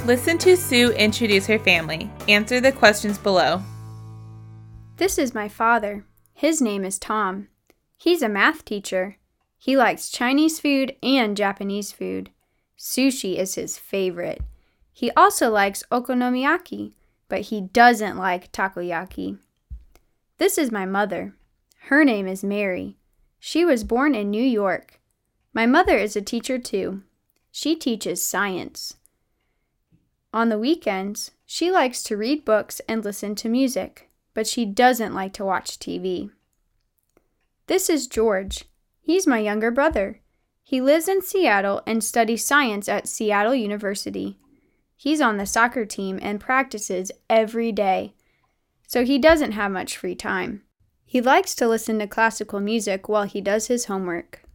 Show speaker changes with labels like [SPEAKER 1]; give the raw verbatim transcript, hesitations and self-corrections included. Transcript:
[SPEAKER 1] Listen to Sue introduce her family. Answer the questions below.
[SPEAKER 2] This is my father. His name is Tom. He's a math teacher. He likes Chinese food and Japanese food. Sushi is his favorite. He also likes okonomiyaki, but he doesn't like takoyaki. This is my mother. Her name is Mary. She was born in New York. My mother is a teacher too. She teaches science. On the weekends, she likes to read books and listen to music, but she doesn't like to watch T V. This is George. He's my younger brother. He lives in Seattle and studies science at Seattle University. He's on the soccer team and practices every day, so he doesn't have much free time. He likes to listen to classical music while he does his homework.